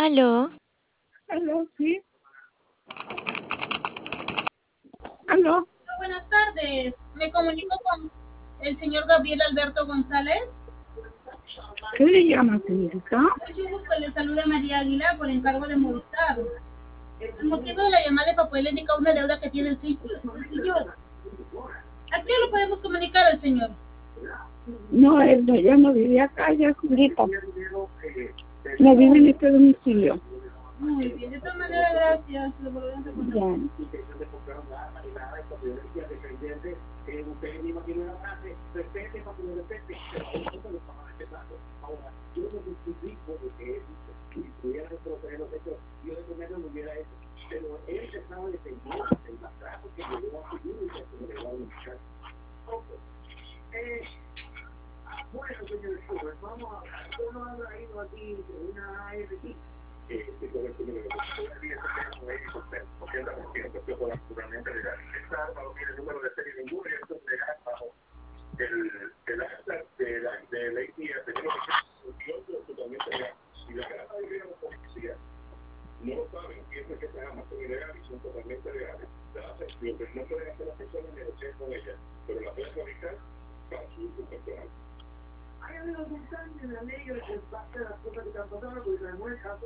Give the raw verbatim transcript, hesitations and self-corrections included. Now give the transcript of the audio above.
Aló, Aló, sí. Aló. Buenas tardes, me comunico con el señor Gabriel Alberto González. ¿Qué le llama, señorita? Mucho gusto, le saluda María Aguilar por encargo de Movistar. El motivo de la llamada es para poderle indicar una deuda que tiene el sitio. El señor. ¿A qué lo podemos comunicar al señor? No, él no, ya no vive acá, ya es ahorita. No vive en este domicilio. Muy bien, de todas maneras, gracias. Lo volvemos a contar. Ya.